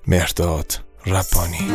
مهرداد ربانی.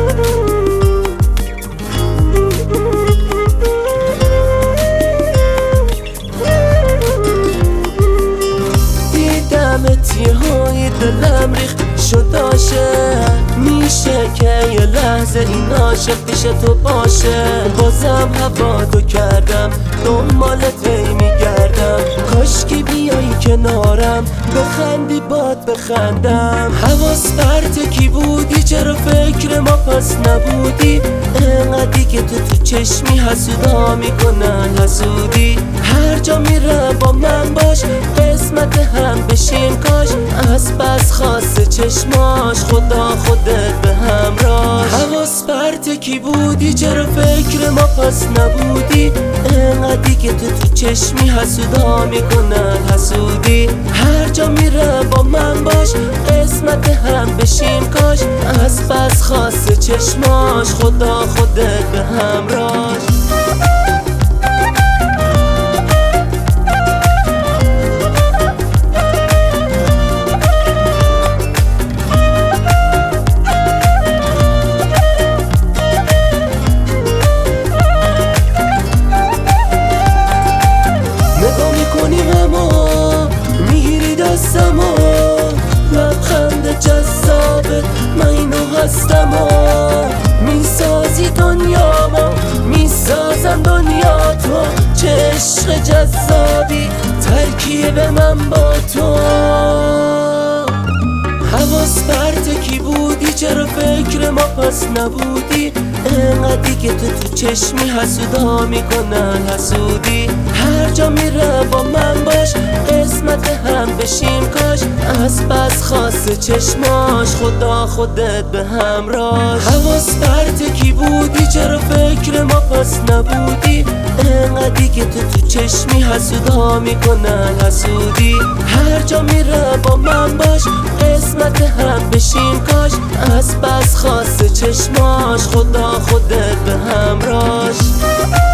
دیدمت یه های دلم ریخت شد عاشق، میشه که یه لحظه این عاشق پیش تو باشه. بازم هوا تو کردم دنبالت هی میگردم، کاشکی بیایی کنارم بخندی باد بخندم. حواس پرت کی بودی چرا فکر ما پس نبودی؟ انقدی که تو چشمی حسودا میکنن حسودی. هر جا میرم با من باش قسمت هم بشیم کاش. از بس خاصه چشماش خدا خودت به همراش. حواس پرت کی بودی چرا فکر ما پس نبودی؟ انقدی که تو چشمی حسودا میکنن حسودی. هر جا میرم با من باش قسمت هم بشیم کاش. از بس خاصه چشماش خدا خودت به همراش. میگیری دستم و لبخند جذابت من اینو هستم و میسازی دنیامو میسازم دنیا تو. چه عشق جذابی ترکیب من با تو. حواس پرت کی بودی چرا فکر ما پس نبودی؟ انقدی که تو چشمی حسودا میکنن حسودی. هر جا میرم با من باش قسمت هم بشیم کاش. از بس خاصه چشماش خدا خودت به همراش. حواس پرت کی بودی چرا فکر ما پس نبودی؟ انقدی که تو چشمی حسودا میکنن حسودی. هر جا میرم با من باش قسمت هم بشیم کاش. از بس خاصه چشماش خدا خودت به همراش.